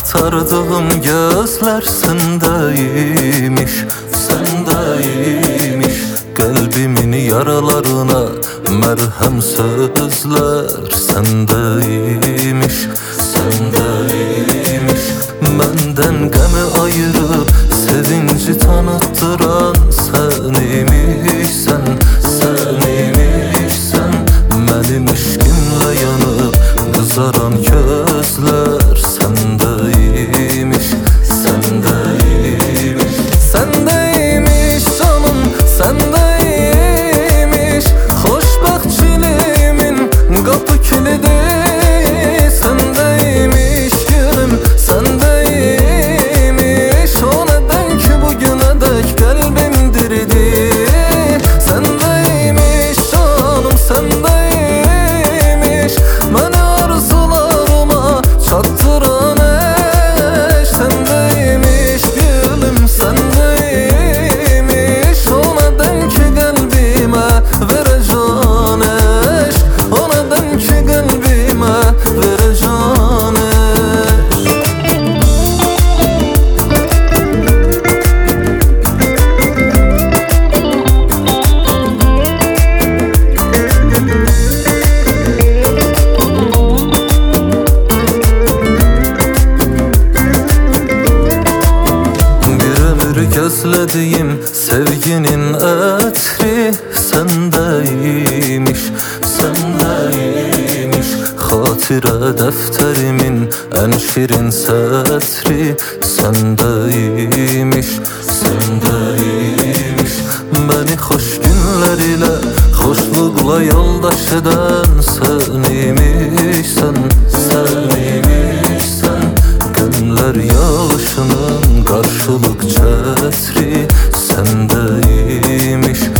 Aktardığım gözler sendeymiş, sendeymiş. Kalbimin yaralarına merhem sözler sendeymiş, sendeymiş. Benden gemi ayırıp sevinci tanıttıran seniymiş, seniymiş sen. Benim işkimle yanıp kızaran gözler sendeymiş, sendeymiş. Sendeymiş canım, sendeymiş. Xoşbəxtçiliğimin qapı kilidi sendeymiş gülüm, sendeymiş. O neden ki bugüne dek kalbim diridi. Sendeymiş canım, sendeymiş. Beni arzularıma çattıran eş sendeymiş gülüm, sendeymiş. O neden ki kalbime vereceğin eş, o neden ki kalbime vereceğin eş. Gözlediğim sevginin etri sendeymiş, sendeymiş. Hatire defterimin en şirin setri sendeymiş, sendeymiş. Beni hoş günler ile hoşlukla yoldaş eden seniymiş, seniymiş sen. Günler yağışının karşılık çetri sendeymiş,